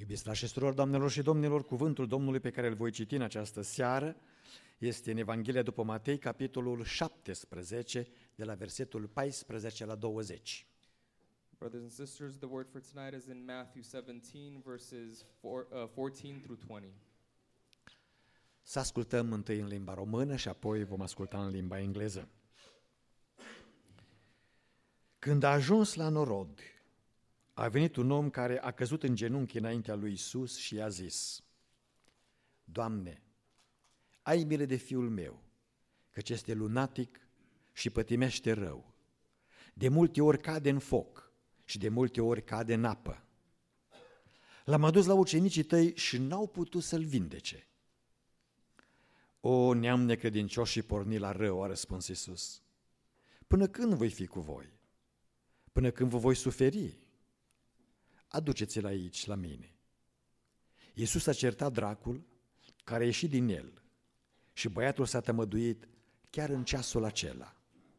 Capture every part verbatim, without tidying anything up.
Iubiți frați și surori, doamnelor și domnilor, cuvântul Domnului pe care îl voi citi în această seară este în Evanghelia după Matei, capitolul șaptesprezece, de la versetul paisprezece la douăzeci. Brothers and sisters, the word for tonight is in Matthew seventeen, verses four, uh, fourteen through twenty. Să ascultăm întâi în limba română și apoi vom asculta în limba engleză. Când a ajuns la norod, a venit un om care a căzut în genunchi înaintea lui Iisus și i-a zis: Doamne, ai milă de fiul meu, căci este lunatic și pătimește rău. De multe ori cade în foc și de multe ori cade în apă. L-am adus la ucenicii tăi și n-au putut să-l vindece. O, neam necredincios și pornit la rău, a răspuns Iisus. Până când voi fi cu voi? Până când vă voi suferi? Aduceți-l aici, la mine. Iisus a certat dracul, care a ieșit din el, și băiatul s-a tămăduit chiar în ceasul acela.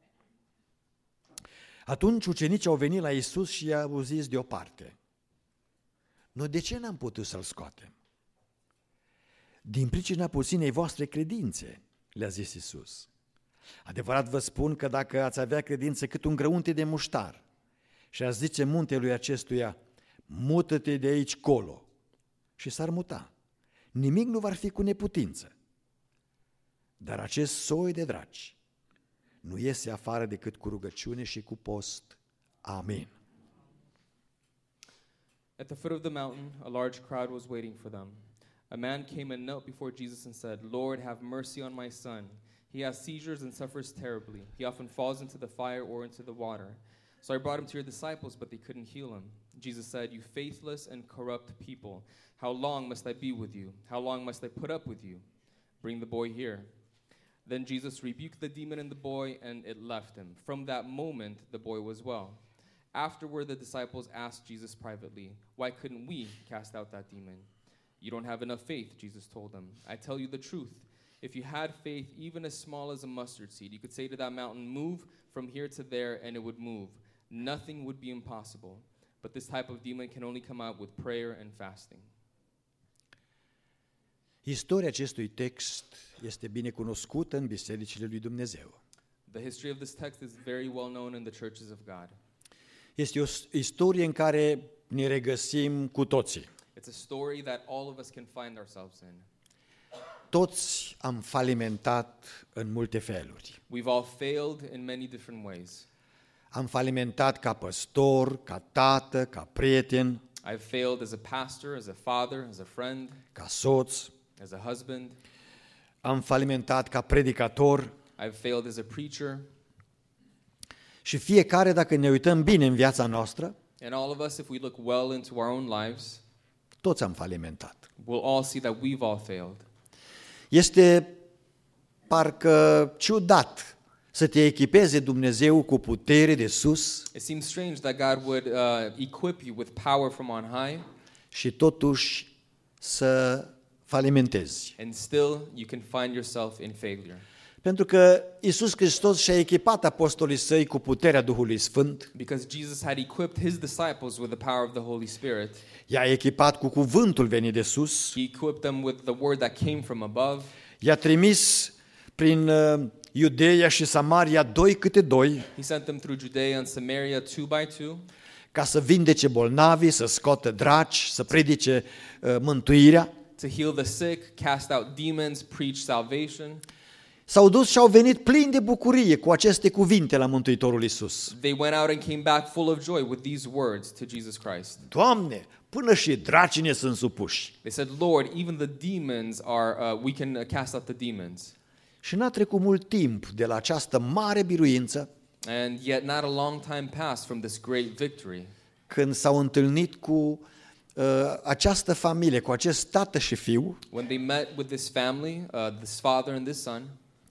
Atunci ucenicii au venit la Iisus și i-au zis deoparte: Noi de ce n-am putut să-l scoatem? Din pricina puținei voastre credințe, le-a zis Iisus. Adevărat vă spun că dacă ați avea credință cât un grăunte de muștar și ați zice muntelui acestuia: mută-te de aici colo, și s-ar muta, nimic nu va fi cu neputință. Dar acest soi de draci nu iese afară decât cu rugăciune și cu post. Amin. At the foot of the mountain, a large crowd was waiting for them. A man came and knelt before Jesus and said, Lord, have mercy on my son. He has seizures and suffers terribly. He often falls into the fire or into the water. So I brought him to your disciples, but they couldn't heal him. Jesus said, You faithless and corrupt people, how long must I be with you? How long must I put up with you? Bring the boy here. Then Jesus rebuked the demon in the boy, and it left him. From that moment, the boy was well. Afterward, the disciples asked Jesus privately, Why couldn't we cast out that demon? You don't have enough faith, Jesus told them. I tell you the truth. If you had faith even as small as a mustard seed, you could say to that mountain, Move from here to there, and it would move. Nothing would be impossible. But this type of demon can only come out with prayer and fasting. Istoria acestui text este bine cunoscută în bisericile lui Dumnezeu. The history of this text is very well known in the churches of God. Este o istorie în care ne regăsim cu toții. It's a story that all of us can find ourselves in. Toți am falimentat în multe feluri. We've all failed in many different ways. Am falimentat ca păstor, ca tată, ca prieten, I've failed as a pastor, as a father, as a friend, ca soț. as a husband. Am falimentat ca predicator. I've failed as a preacher. Și fiecare, dacă ne uităm bine în viața noastră, And all of us, if we look well into our own lives, toți am falimentat. we'll all see that we've all failed. Este parcă ciudat să te echipeze Dumnezeu cu putere de sus It seems strange that God would uh, equip you with power from on high, și totuși să falimentezi. and still you can find yourself in failure. Pentru că Iisus Hristos și-a echipat apostolii săi cu puterea Duhului Sfânt, Because Jesus had equipped his disciples with the power of the Holy Spirit. i-a echipat cu cuvântul venit de sus, He equipped them with the word that came from above. i-a trimis prin uh, Iudeia și Samaria doi câte doi, He sent them through Judea and Samaria two by two, ca să vindece bolnavi, să scoată draci, să predice uh, mântuirea. to heal the sick, cast out demons, preach salvation. S-au dus și au venit plini de bucurie cu aceste cuvinte la Mântuitorul Iisus. They went out and came back full of joy with these words to Jesus Christ. Doamne, până și dracii ne sunt supuși. They said, Lord, even the demons are, uh, we can uh, cast out the demons. Și n-a trecut mult timp de la această mare biruință, And yet not a long time passed from this great victory, când s-au întâlnit cu uh, această familie, cu acest tată și fiu, when they met with this family, uh, this father and this son.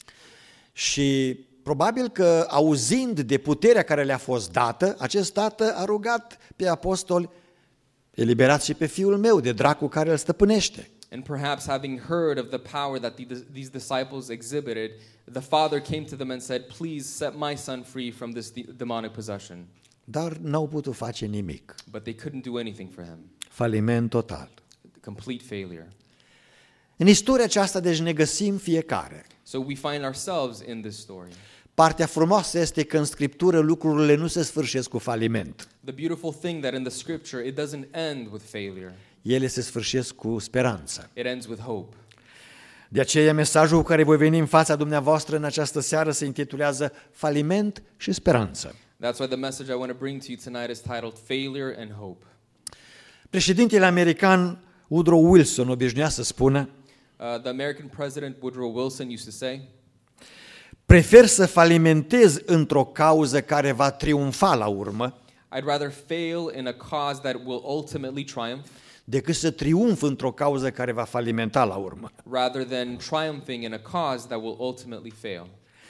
și probabil că auzind de puterea care le-a fost dată, acest tată a rugat pe apostoli: eliberați și pe fiul meu de dracul care îl stăpânește. And perhaps having heard of the power that the, these disciples exhibited, the father came to them and said, Please set my son free from this de- demonic possession. Dar n-au putut face nimic. But they couldn't do anything for him. Faliment total. complete failure. În istoria aceasta, deci, ne găsim fiecare. So we find ourselves in this story. Partea frumoasă este că în Scriptură lucrurile nu se sfârșesc cu faliment. The beautiful thing that in the scripture it doesn't end with failure. Ele se sfârșesc cu speranță. It ends with hope. De aceea mesajul cu care voi veni în fața dumneavoastră în această seară se intitulează Faliment și speranță. That's why the message I want to bring to you tonight is titled Failure and Hope. Președintele american Woodrow Wilson obișnuia să spună: Uh, the American president Woodrow Wilson used to say, prefer să falimentez într-o cauză care va triumfa la urmă I'd rather fail in a cause that will ultimately triumph decât să triumf într-o cauză care va falimenta la urmă. rather than triumphing in a cause that will ultimately fail.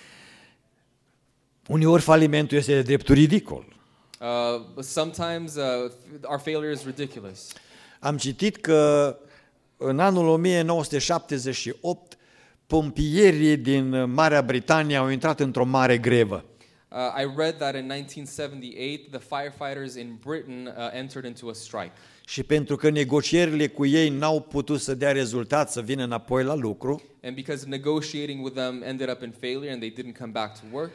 Uneori falimentul este de dreptul ridicol. Uh, but sometimes uh, our failure is ridiculous. Am citit că în anul o mie nouă sute șaptezeci și opt pompierii din Marea Britanie au intrat într-o mare grevă. Uh, I read that in nineteen seventy-eight the firefighters in Britain uh, entered into a strike. Și pentru că negocierile cu ei n-au putut să dea rezultat, să vină înapoi la lucru, And because negotiating with them ended up in failure and they didn't come back to work,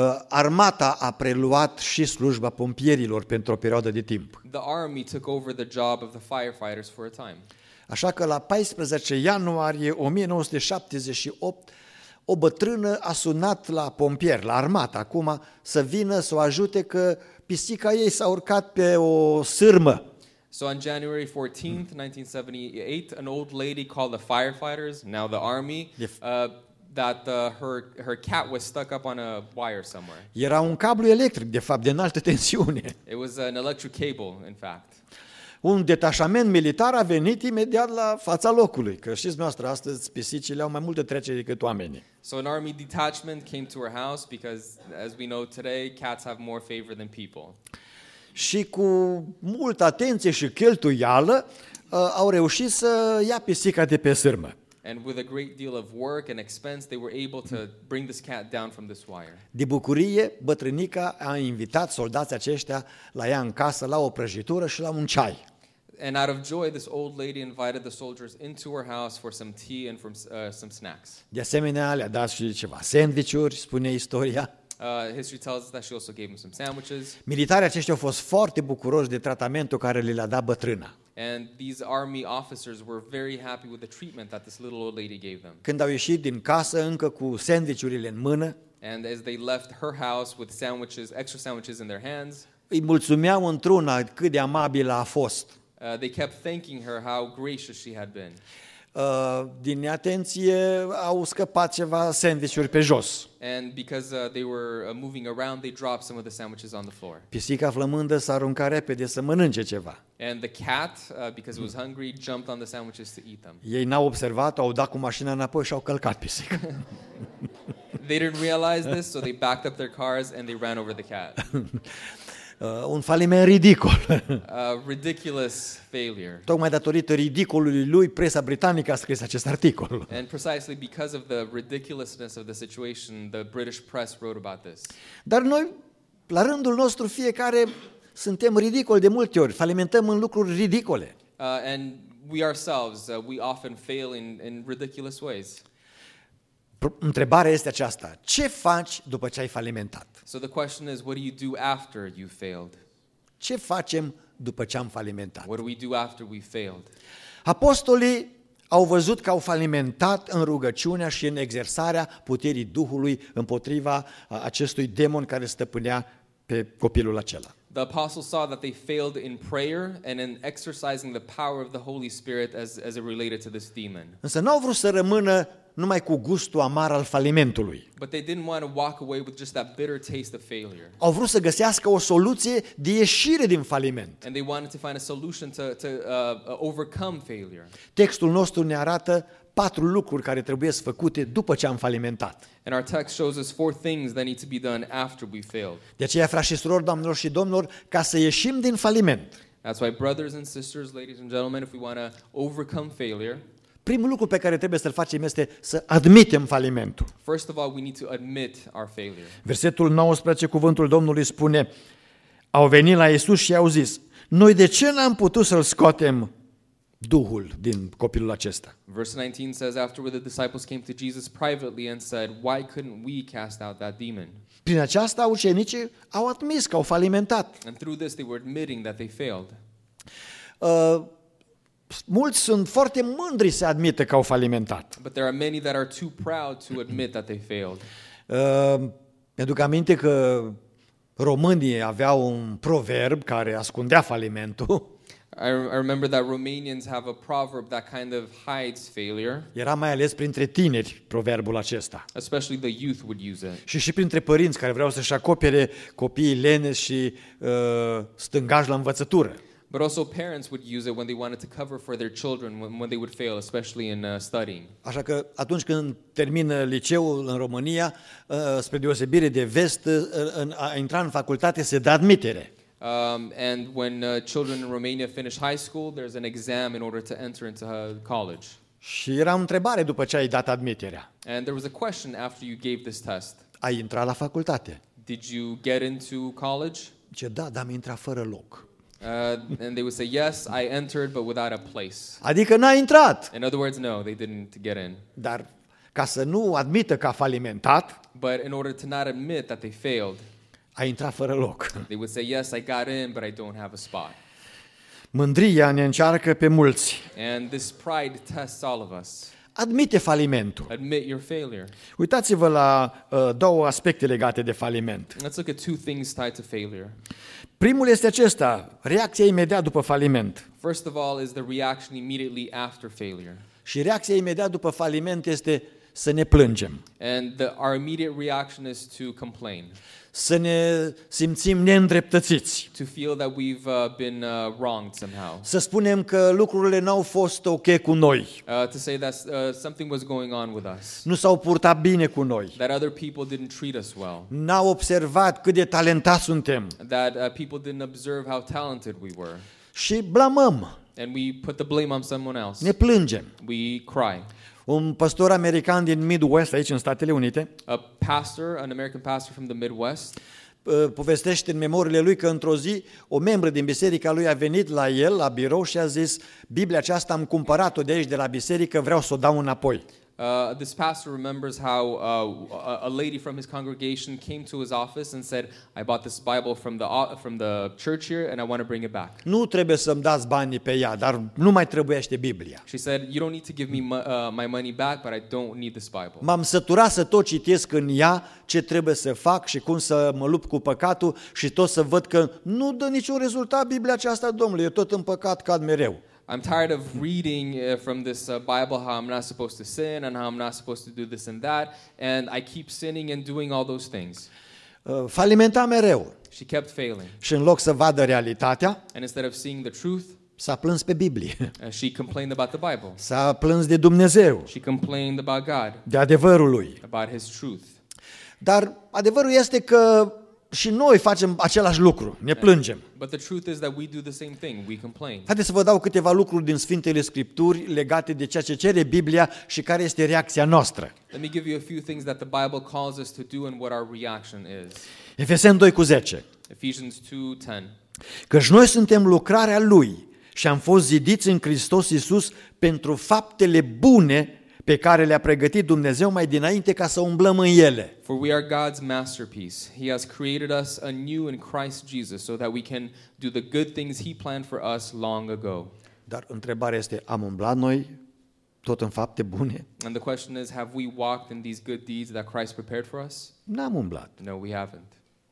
armata a preluat și slujba pompierilor pentru o perioadă de timp. the army took over the job of the firefighters for a time. Așa că la paisprezece ianuarie o mie nouă sute șaptezeci și opt o bătrână a sunat la pompieri, la armată acum, să vină să o ajute că pisica ei s-a urcat pe o sârmă. So on January fourteenth, nineteen seventy-eight, an old lady called the firefighters, now the army, If- uh, that uh, her her cat was stuck up on a wire somewhere. Era un cablu electric, de fapt, de înaltă tensiune. It was an electric cable, in fact. Un detașament militar a venit imediat la fața locului, că știți noastră, astăzi pisicile au mai multe treceri decât oamenii. So an army detachment came to her house because, as we know today, cats have more favor than people. Și cu multă atenție și cheltuială uh, au reușit să ia pisica de pe sârmă. And with a great deal of work and expense, they were able to bring this cat down from this wire. De bucurie, bătrânica a invitat soldații aceștia la ea în casă la o prăjitură și la un ceai. And out of joy, this old lady invited the soldiers into her house for some tea and from uh, some snacks. De asemenea, le-a dat și ceva sandvișuri, spune istoria. Uh, history tells us that she also gave them some sandwiches. Militarii aceștia au fost foarte bucuroși de tratamentul care le-a dat bătrâna. And these army officers were very happy with the treatment that this little old lady gave them. Când au ieșit din casă, încă cu sandvișurile în mână, And as they left her house with sandwiches, extra sandwiches in their hands, îi mulțumeau într-una cât de amabilă a fost. uh, they kept thanking her how gracious she had been. Uh, din neatenție au scăpat ceva sandvișuri pe jos. And because uh, they were uh, moving around, they dropped some of the sandwiches on the floor. Pisica flămândă s-a aruncat repede să mănânce ceva. And the cat, uh, because it was hungry, jumped on the sandwiches to eat them. Ei n-au observat, au dat cu mașina înapoi și au călcat pisica. They didn't realize this, so they backed up their cars and they ran over the cat. Uh, un faliment ridicol. A ridiculous failure. Tocmai datorită ridicolului lui, presa britanică a scris acest articol. And precisely because of the ridiculousness of the situation, the British press wrote about this. Dar noi, la rândul nostru, fiecare suntem ridicoli de multe ori, falimentăm în lucruri ridicole. Uh, and we ourselves, uh, we often fail in, in ridiculous ways. Întrebarea este aceasta: ce faci după ce ai falimentat? So the question is, what do you do after you failed? Ce facem după ce am falimentat? What do we do after we failed? Apostolii au văzut că au falimentat în rugăciunea și în exersarea puterii Duhului împotriva acestui demon care stăpânea pe copilul acela. The apostles saw that they failed in prayer and in exercising the power of the Holy Spirit as, as it related to this demon. Însă nu au vrut să rămână numai cu gustul amar al falimentului. But they didn't want to walk away with just that bitter taste of failure. Au vrut să găsească o soluție de ieșire din faliment. And they wanted to find a solution to, to uh, overcome failure. Textul nostru ne arată patru lucruri care trebuie să făcute după ce am falimentat. And our text shows us four things that need to be done after we failed. De aceea, frați și surori, doamnelor și domnilor, ca să ieșim din faliment, That's why, brothers and sisters, ladies and gentlemen, if we want to overcome failure, primul lucru pe care trebuie să-l facem este să admitem falimentul. first of all, we need to admit our failure. Versetul nouăsprezece, cuvântul Domnului spune: au venit la Iisus și i-au zis: noi de ce n-am putut să-l scoatem Duhul din copilul acesta. Verse nineteen says, afterward the disciples came to Jesus privately and said, why couldn't we cast out that demon? Prin aceasta ucenicii au admis că au falimentat. And through this they were admitting that they failed. Uh, mulți sunt foarte mândri să admită că au falimentat. But there are many that are too proud to admit that they failed. Uh, mi-aduc aminte că românii aveau un proverb care ascundea falimentul. I, I remember that Romanians have a proverb that kind of hides failure. Era mai ales printre tineri proverbul acesta. Especially the youth would use it. Și și printre părinți care vreau să-și acopere copiii leneși și uh, stângași la învățătură. But also parents would use it when they wanted to cover for their children when, when they would fail, especially in uh, studying. Așa că atunci când termină liceul în România, uh, spre deosebire de vest, uh, în, a intra în facultate se dă admitere. Um, and when uh, children in Romania finish high school, there's an exam in order to enter into uh, college. Și era o întrebare după ce ai dat admiterea. And there was a question after you gave this test. Ai intrat la facultate? Did you get into college? Ce da, dar am intrat fără loc. Uh, and they would say, yes, I entered, but without a place. Adică n-ai intrat. In other words, no, they didn't get in. Dar ca să nu admită că a falimentat, But in order to not admit that they failed, a intrat fără loc. they would say, yes, I got in, but I don't have a spot. Mândria ne încearcă pe mulți. And this pride tests all of us. Admite falimentul. Admit your failure. Uitați-vă la uh, două aspecte legate de faliment. Let's look at two things tied to failure. Primul este acesta, reacția imediat după faliment. First of all is the reaction immediately after failure. Și reacția imediat după faliment este să ne plângem, And the, our immediate reaction is to complain, să ne simțim neîndreptățiți, to feel that we've uh, been uh, wronged somehow, să spunem că lucrurile n-au fost ok cu noi, uh, to say that uh, something was going on with us, nu s-au purtat bine cu noi, that other people didn't treat us well, n-au observat cât de talentați suntem that uh, people didn't observe how talented we were, și blamăm, and we put the blame on someone else. ne plângem. We cry. Un pastor american din Midwest, aici în Statele Unite, A pastor, an American pastor from the Midwest, povestește în memoriile lui că într-o zi o membră din biserica lui a venit la el, la birou și a zis: Biblia aceasta am cumpărat-o de aici de la biserică, vreau să o dau înapoi. Uh, this pastor remembers how uh, a, a lady from his congregation came to his office and said, I bought this Bible from the, uh, from the church here and I want to bring it back. Nu trebuie să-mi dați banii pe ea, dar nu mai trebuiește Biblia. She said, you don't need to give me mo- uh, my money back, but I don't need this Bible. M-am săturat să tot citesc în ea ce trebuie să fac și cum să mă lupt cu păcatul și tot să văd că nu dă niciun rezultat Biblia aceasta, domnule, eu tot în păcat cad mereu. I'm tired of reading uh, from this uh, Bible how I'm not supposed to sin and how I'm not supposed to do this and that, and I keep sinning and doing all those things. Uh, falimenta mereu She kept failing. și în loc să vadă realitatea, And instead of seeing the truth, s-a plâns pe Biblie, uh, she complained about the Bible. s-a plâns de Dumnezeu, She complained about God, de adevărul lui. about His truth. Dar adevărul este că și noi facem același lucru, ne plângem. But the truth is that we do the same thing. We complain. Haideți să vă dau câteva lucruri din Sfintele Scripturi legate de ceea ce cere Biblia și care este reacția noastră. Let me give you a few things that the Bible calls us to do and what our reaction is. Efeseni doi cu zece. Ephesians two ten. Căci noi suntem lucrarea Lui și am fost zidiți în Hristos Iisus pentru faptele bune pe care le-a pregătit Dumnezeu mai dinainte ca să umblăm în ele. For we are God's masterpiece. He has created us anew in Christ Jesus so that we can do the good things He planned for us long ago. Dar întrebarea este, am umblat noi tot în fapte bune? And the question is, have we walked in these good deeds that Christ prepared for us? N-am umblat, No, we haven't.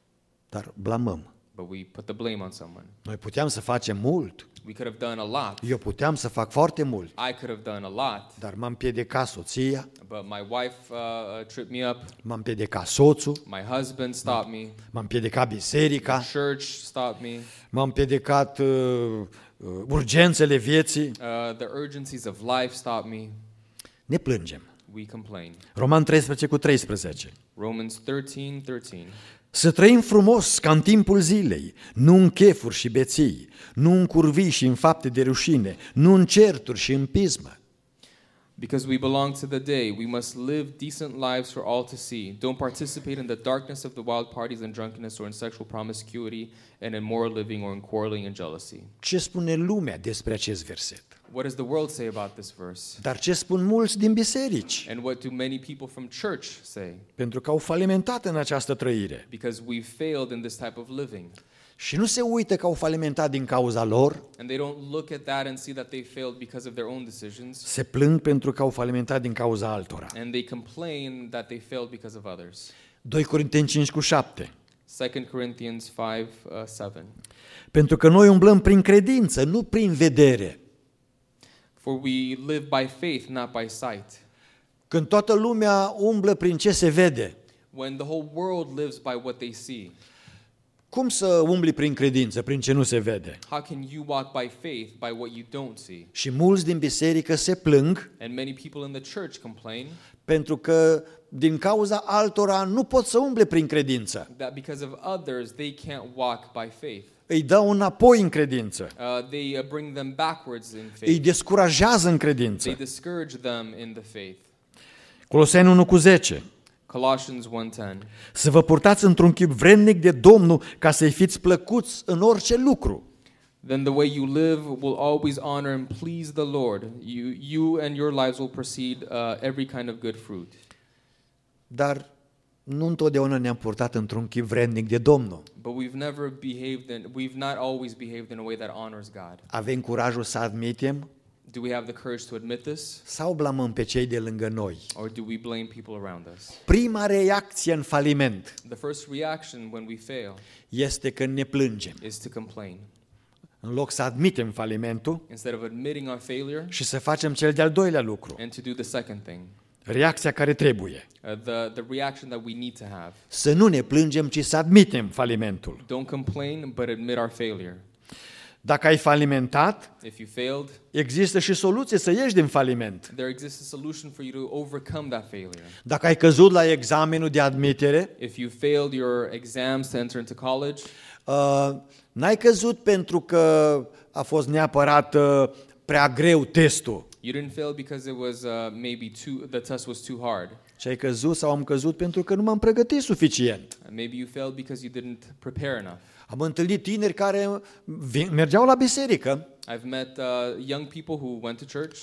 dar blamăm. But we put the blame on someone. Noi puteam să facem mult, We could have done a lot. eu puteam să fac foarte mult, I could have done a lot. dar m-am împiedicat soția, But my wife uh, uh, tripped me up. m-am împiedicat soțul, My husband stopped me. m-am împiedicat biserica, Church stopped me. m-am împiedicat uh, uh, urgențele vieții. Uh, the urgencies of life stopped me. Ne plângem. We complain. Roman treisprezece cu treisprezece. Romans thirteen thirteen. Să trăim frumos ca în timpul zilei, nu în chefuri și beții, nu în curvii și în fapte de rușine, nu în certuri și în pismă. Because we belong to the day, we must live decent lives for all to see. Don't participate in the darkness of the wild parties and drunkenness or in sexual promiscuity and immoral living or in quarreling and jealousy. Ce spune lumea despre acest verset? What does the world say about this verse? Dar ce spun mulți din biserici? And what do many people from church say? Pentru că au falimentat în această trăire. Because we've failed in this type of living. Și nu se uită că au falimentat din cauza lor, And they don't look at that and see that they failed because of their own decisions. se plâng pentru că au falimentat din cauza altora. And they complain that they failed because of others. doi Corinteni cinci cu șapte. Second Corinthians five, seven. Pentru că noi umblăm prin credință, nu prin vedere. For we live by faith, not by sight. Când toată lumea umblă prin ce se vede, When the whole world lives by what they see, cum să umbli prin credință, prin ce nu se vede? how can you walk by faith by what you don't see? Și mulți din biserică se plâng And many people in the church complain pentru că din cauza altora nu pot să umble prin credință. that because of others they can't walk by faith. Îi dau înapoi în credință. Uh, they uh, bring them backwards in Îi faith. descurajează în They credință. discourage them in the faith. Coloseni unu cu zece. Colossians one ten. Să vă purtați într-un chip vrednic de Domnul ca să-i fiți plăcuți în orice lucru. Then the way you live will always honor and please the Lord. You, you and your lives will proceed uh, every kind of good fruit. Dar nu întotdeauna ne-am purtat într-un chip vrednic de Domnul. But we've never behaved in, we've not always behaved in a way that honors God. Avem curajul să admitem Do we have the courage to admit this? sau blamăm pe cei de lângă noi? Or do we blame people around us? Prima reacție în faliment The first reaction when we fail este când ne plângem. is to complain. În loc să admitem falimentul Instead of admitting our failure și să facem cel de-al doilea lucru, and to do the second thing, reacția care trebuie. uh, the, the reaction that we need to have. Să nu ne plângem, ci să admitem falimentul. Don't complain, but admit our failure. Dacă ai falimentat, If you failed, există și soluție să ieși din faliment. there exists a solution for you to overcome that failure. Dacă ai căzut la examenul de admitere, If you failed your exams to enter into college, uh, n-ai căzut pentru că a fost neapărat uh, prea greu testul, you didn't fail because it was uh, maybe too, the test was too hard. ci ai căzut sau am căzut pentru că nu m-am pregătit suficient. Maybe you failed because you didn't prepare enough. Am întâlnit tineri care vi- mergeau la biserică I've met uh, young people who went to church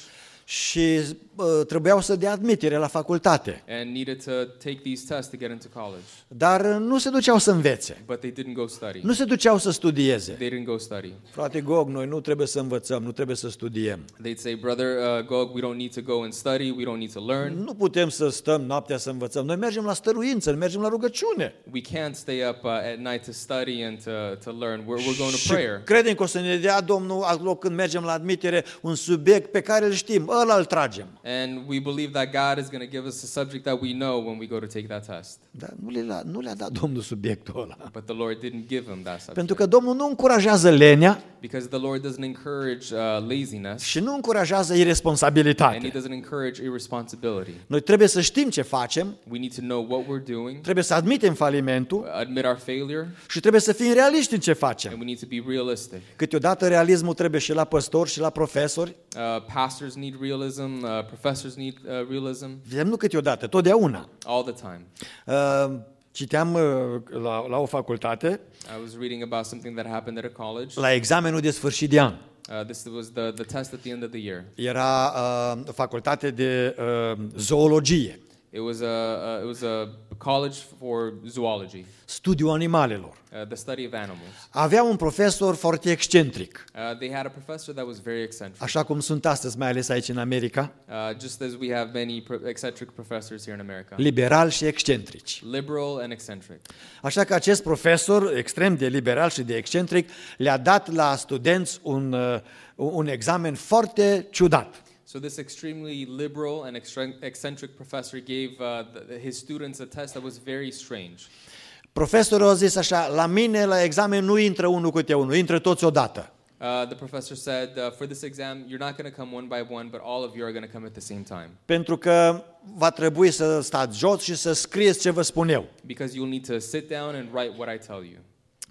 și uh, trebuiau să dea admitere la facultate, and needed to take these tests to get into college, dar nu se duceau să învețe, but they didn't go study. nu se duceau să studieze. They didn't go study. Frate Gog, noi nu trebuie să învățăm, nu trebuie să studiem. They'd say, Brother uh, Gog, we don't need to go and study, we don't need to learn. Nu putem să stăm noaptea să învățăm. Noi mergem la stăruință, mergem la rugăciune. We can't stay up uh, at night to study and to, to learn. We're, we're going to Și prayer. credem că o să ne dea Domnul, loc când mergem la admitere, un subiect pe care îl știm, ăla îl tragem. And we believe that God is going to give us a subject that we know when we go to take that test. Dar nu le-a, nu le-a dat Domnul subiectul ăla. But the Lord didn't give him that subject. Pentru că Domnul nu încurajează lenea Because the Lord doesn't encourage uh, laziness și nu încurajează and He irresponsabilitate. doesn't encourage irresponsibility. Noi trebuie să știm ce facem, We need to know what we're doing, trebuie să admitem falimentul admit our failure, și trebuie să fim realiști în ce and facem. we need to be realistic. Câteodată realismul trebuie și la păstori și la profesori. Uh, pastors need realism, uh, professors need uh, realism, Vedem nu câteodată, totdeauna. all the time. Uh, Citeam uh, la, la o facultate, I was reading about something that happened at a college. la examenul de sfârșit de an. Uh, this was the, the test at the end of the year. Era uh, o facultate de uh, zoologie, It was a, a it was a college for zoology, studiul animalelor. uh, the study of animals. Avea un profesor foarte excentric, Uh, they had a professor that was very eccentric, așa cum sunt astăzi, mai ales aici în America, uh, just as we have many pro- eccentric professors here in America. liberal și excentrici. Liberal and eccentric. Așa că acest profesor, extrem de liberal și de excentric, le-a dat la studenți un, uh, un examen foarte ciudat. So this extremely liberal and extra- eccentric professor gave uh, the, his students a test that was very strange. Profesorul a zis așa, la mine la examen nu intră unul câte unul, intră toți odată. Uh, the professor said, uh, for this exam, you're not going to come one by one, but all of you are going to come at the same time. Pentru că va trebui să stați jos și să scrieți ce vă spun eu. Because you'll need to sit down and write what I tell you.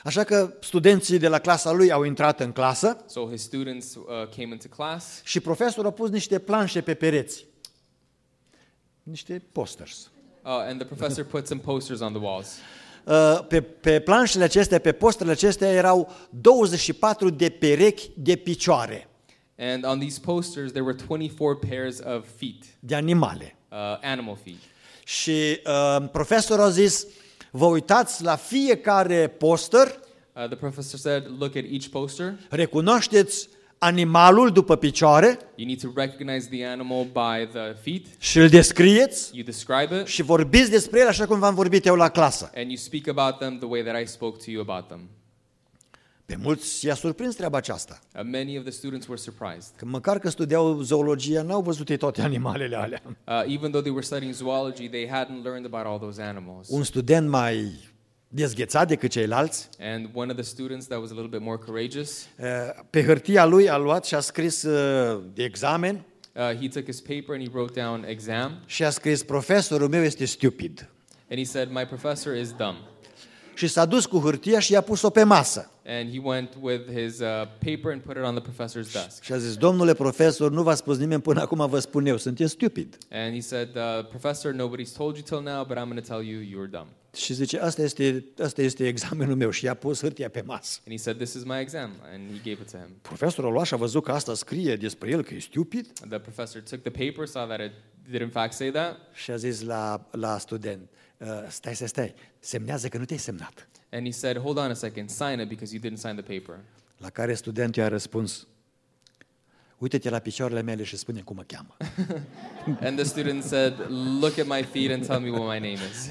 Așa că studenții de la clasa lui au intrat în clasă So his students uh, came into class, și profesorul a pus niște planșe pe pereți. Niște posters. uh, and the professor put some posters on the walls. Uh, Pe, pe planșele acestea, pe posterele acestea erau douăzeci și patru de perechi de picioare, And on these posters, there were twenty-four pairs of feet, de animale. uh, animal feet. Și uh, profesorul a zis, vă uitați la fiecare poster, Uh, the professor said, look at each poster. recunoașteți animalul după picioare You need to recognize the animal by the feet. și îl descrieți You describe it, și vorbiți despre el așa cum v-am vorbit eu la clasă. and you speak about them the way that I spoke to you about them. Pe mulți i-a surprins treaba aceasta. Uh, many of the students were surprised. Că măcar că studiau zoologia, n-au văzut ei toate animalele alea. Uh, even though they were studying zoology, they hadn't learned about all those animals. Un student mai dezghețat decât ceilalți, And one of the students that was a little bit more courageous, pe hârtia lui a luat și a scris uh, de examen uh, he took his paper and he wrote down exam, și a scris, profesorul meu este stupid. and he said, my professor is dumb. Și s-a dus cu hârtia și i-a pus-o pe masă. And he went with his uh, paper and put it on the professor's desk. Și a zis, domnule profesor, nu v-a spus nimeni până acum, vă spun eu, sunteți stupid. And he said, uh, professor, nobody's told you till now, but I'm going to tell you you're dumb. Și zice, asta este, asta este examenul meu și i-a pus hârtia pe masă. And he said, this is my exam, and he gave it to him. Profesorul a luat și a văzut că asta scrie despre el că e stupid The professor took the paper, saw that it did in fact say that, și a zis la, la student, "Uh, stai, stai, stai, semnează că nu te-ai semnat. and he said, hold on a second, sign it because you didn't sign the paper. La care studentul i-a răspuns, uite-te la picioarele mele și spune cum mă cheamă. And the student said, look at my feet and tell me what my name is,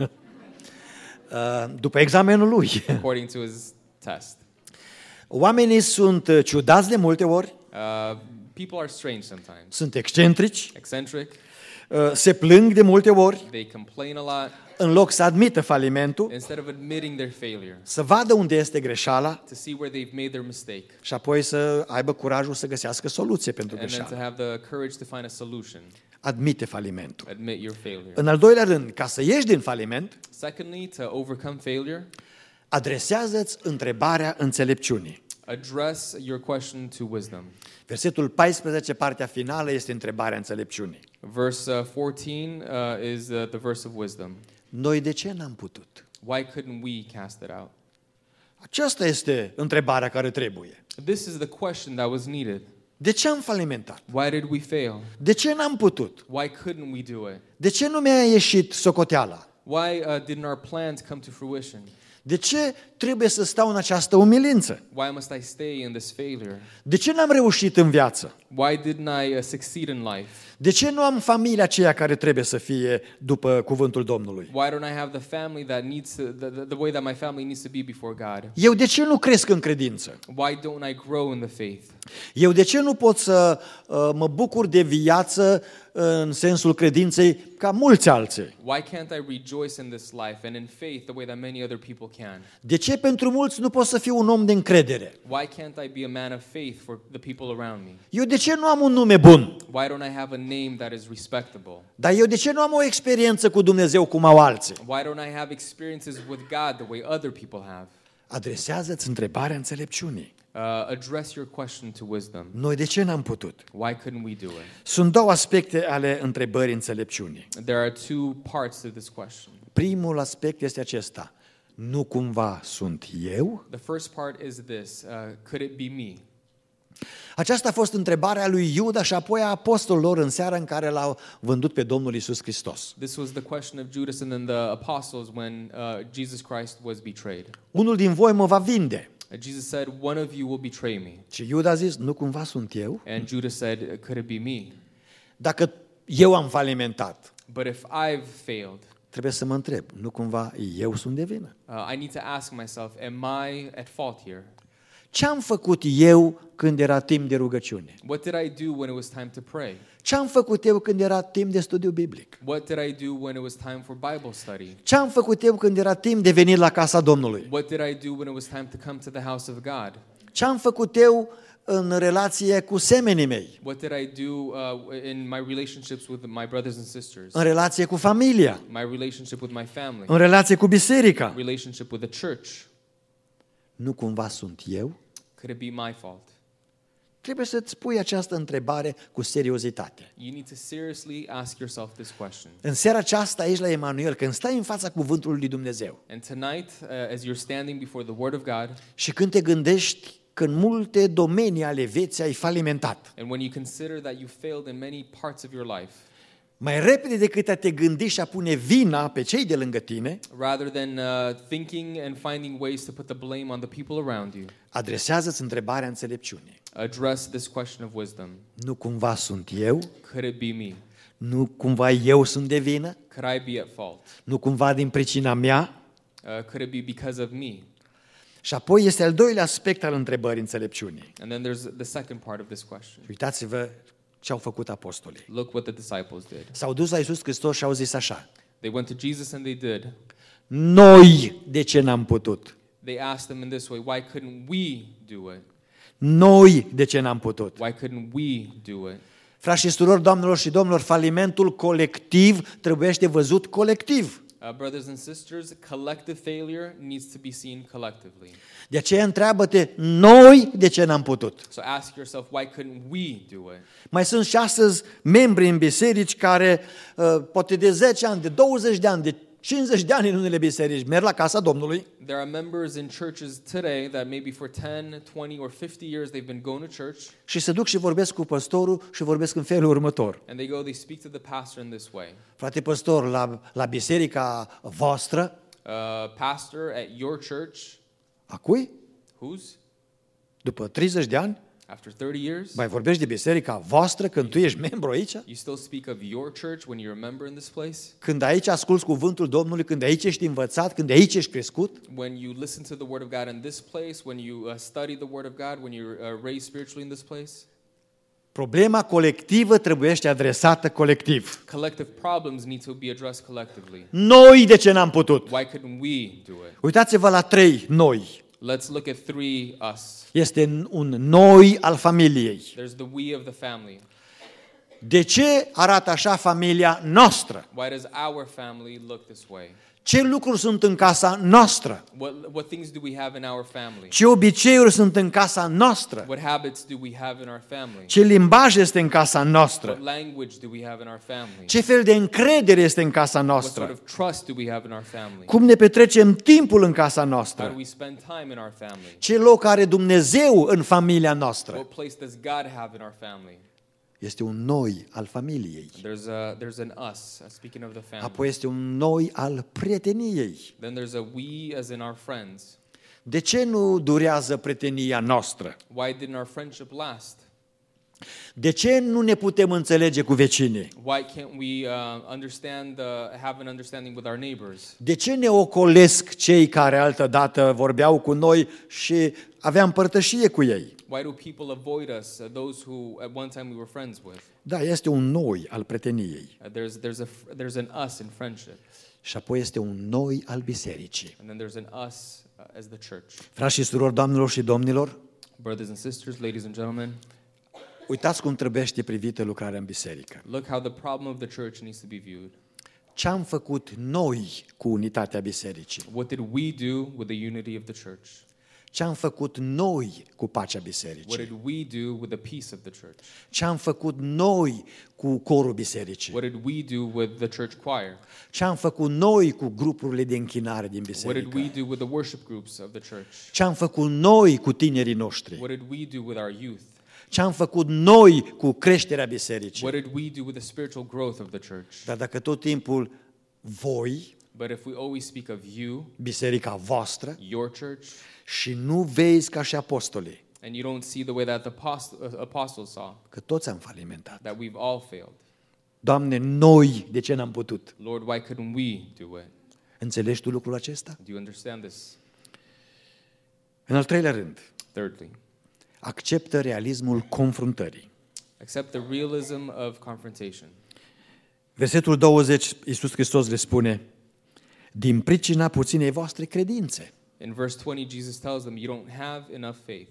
Uh, După examenul lui, according to his test. oamenii sunt uh, ciudați de multe ori, Uh, people are strange sometimes, sunt excentrici, eccentric, uh, se plâng de multe ori, they complain a lot. în loc să admită falimentul, Instead of admitting their failure, să vadă unde este greșeala to see where they've made their mistake, și apoi să aibă curajul să găsească soluție pentru and then to greșeală. have the courage to find a solution, Admite falimentul. admit your failure. În al doilea rând, ca să ieși din faliment, Secondly, to overcome failure, adresează-ți întrebarea înțelepciunii. address your question to wisdom. Versetul paisprezece, partea finală, este întrebarea înțelepciunii. Verse uh, fourteen uh, is uh, the verse of wisdom. Noi de ce n-am putut? Why couldn't we cast it out? Aceasta este întrebarea care trebuie. This is the question that was needed. De ce am falimentat? Why did we fail? De ce n-am putut? Why couldn't we do it? De ce nu mi-a ieșit socoteala? Why uh, didn't our plans come to fruition? De ce trebuie să stau în această umilință? Why must I stay in this failure? De ce n-am reușit în viață? Why didn't I uh, succeed in life? De ce nu am familia aceea care trebuie să fie după cuvântul Domnului? Why don't I have the family that needs to, the, the, the way that my family needs to be before God? Eu de ce nu cresc în credință? Why don't I grow in the faith? Eu de ce nu pot să uh, mă bucur de viață în sensul credinței ca mulți alții? Why can't I rejoice in this life and in faith the way that many other people can? De ce pentru mulți nu pot să fiu un om de încredere? Why can't I be a man of faith for the people around me? Eu de ce nu am un nume bun? Why don't I have a name that is respectable? Dar eu de ce nu am o experiență cu Dumnezeu cum au alții? Why don't I have experiences with God the way other people have? Adresează-ți întrebarea înțelepciunii. Uh, address your question to wisdom. Noi de ce n-am putut? Why couldn't we do it? Sunt două aspecte ale întrebării înțelepciunii. There are two parts to this question. Primul aspect este acesta. Nu cumva sunt eu? The first part is this, uh, could it be me? Aceasta a fost întrebarea lui Iuda și apoi a apostolilor în seara în care l-au vândut pe Domnul Iisus Hristos. This was the question of Judas and then the apostles when uh, Jesus Christ was betrayed. Unul din voi mă va vinde. And Jesus said, one of you will betray me. Și Iuda a zis, nu cumva sunt eu? And Judas said, could it be me? Dacă eu am falimentat, But if I've failed, trebuie să mă întreb, nu cumva eu sunt de vină? uh, I need to ask myself, am I at fault here? Ce am făcut eu când era timp de rugăciune? What did I do when it was time to pray? Ce am făcut eu când era timp de studiu biblic? What did I do when it was time for Bible study? Ce am făcut eu când era timp de venit la casa Domnului? What did I do when it was time to come to the house of God? Ce am făcut eu în relație cu semenii mei? What did I do uh, in my relationships with my brothers and sisters? În relație cu familia? My relationship with my family? În relație cu biserica? Relationship with the church? Nu cumva sunt eu? Could it be my fault? Trebuie să-ți pui această întrebare cu seriozitate. You need to seriously ask yourself this question. În seara aceasta, aici la Emanuel, când stai în fața cuvântului lui Dumnezeu And tonight, uh, as you're standing before the Word of God, și când te gândești că în multe domenii ale vieții ai falimentat, and when you consider that you failed in many parts of your life, mai repede decât a te gândi și a pune vina pe cei de lângă tine, rather than uh, thinking and finding ways to put the blame on the people around you, adresează-ți întrebarea înțelepciunii. address this question of wisdom. Nu cumva sunt eu? Could it be me? Nu cumva eu sunt de vină? Could I be at fault? Nu cumva din pricina mea? Uh, could it be because of me? Și apoi este al doilea aspect al întrebării înțelepciunii. And then there's the second part of this question. Uitați-vă ce au făcut apostolii. Look what the disciples did. S-au dus la Iisus Hristos și au zis așa: They went to Jesus and they did. noi de ce n-am putut? They asked him in this way, why couldn't we do it? Noi de ce n-am putut? Why couldn't we do it? Frați și surori, doamnelor și domnilor, falimentul colectiv trebuiește văzut colectiv. Uh, brothers and sisters, collective failure needs to be seen collectively. De aceea întreabă-te, noi de ce n-am putut? So ask yourself, why couldn't we do it? Mai sunt și astăzi membri în biserici care, uh, poate de zece ani, de douăzeci de ani, de cincizeci de ani în unele biserici, merg la casa Domnului There are members in churches today that maybe for ten, twenty, or fifty years they've been going to church, și se duc și vorbesc cu păstorul și vorbesc în felul următor. and they go, they speak to the pastor in this way. Frate păstor, la, la biserica voastră, Uh, pastor, at your church, a cui? whose? După treizeci de ani, After thirty years, mai vorbești de biserica voastră când tu ești membru aici? you still speak of your church when you're a member in this place? Când aici asculți cuvântul Domnului, când aici ești învățat, când aici ești crescut? When you listen to the Word of God in this place, when you uh, study the Word of God, when you're uh, raised spiritually in this place? Problema colectivă trebuiește adresată colectiv. Collective problems need to be addressed collectively. Noi de ce n-am putut? Why couldn't we do it? Uitați-vă la trei noi. Let's look at three us. Este un noi al familiei. There's the we of the family. De ce arată așa familia noastră? Why does our family look this way? Ce lucruri sunt în casa noastră? What, what things do we have in our family? Ce obiceiuri sunt în casa noastră? What habits do we have in our family? Ce limbaj este în casa noastră? What language do we have in our family? Ce fel de încredere este în casa What sort noastră? of trust do we have in our family? Cum ne petrecem timpul în casa How do noastră? we spend time in our family? Ce loc are Dumnezeu în familia noastră? What place does God have in our family? Este un noi al familiei. There's a there's an us, uh, speaking of the family. Apoi este un noi al prieteniei. Then there's a we as in our friends. De ce nu durează prietenia noastră? Why didn't our friendship last? De ce nu ne putem înțelege cu vecinii? Why can't we uh, understand, uh, have an understanding with our neighbors? De ce ne ocolesc cei care altădată vorbeau cu noi și aveam părtășie cu ei? Why do people avoid us, uh, those who at one time we were friends with? Da, este un noi al prieteniei. Uh, there's, there's, a, f- there's an us in friendship, Și apoi este un noi al bisericii. and then there's an us uh, as the church. Frați și surori, doamnelor și domnilor, Brothers and sisters, ladies and gentlemen, uitați cum trebuie privită lucrarea în biserică. look how the problem of the church needs to be viewed. Ce am făcut noi cu unitatea bisericii? What did we do with the unity of the church? Ce am făcut noi cu pacea What bisericii? did we do with the peace of the church? Ce am făcut noi cu corul bisericii? What did we do with the church choir? Ce am făcut noi cu grupurile de închinare din What did we biserică? do with the worship groups of the church? Ce am făcut noi cu tinerii noștri? What did we do with our youth? Ce am făcut noi cu creșterea bisericii? What did we do with the spiritual growth of the church? Dar dacă tot timpul voi, But if we always speak of you, biserica voastră, your church, și nu vezi ca și apostolii, and you don't see the way that the apost- uh, apostles saw, că toți am falimentat. that we've all failed. Doamne, noi de ce n-am putut? Lord, why couldn't we do it? Înțelegi tu lucrul acesta? Do you understand this? În al treilea rând, Thirdly, acceptă realismul confruntării. accept the realism of confrontation. Versetul douăzeci, Iisus Hristos le spune, din pricina puținei voastre credințe. In verse twenty, Jesus tells them, you don't have enough faith.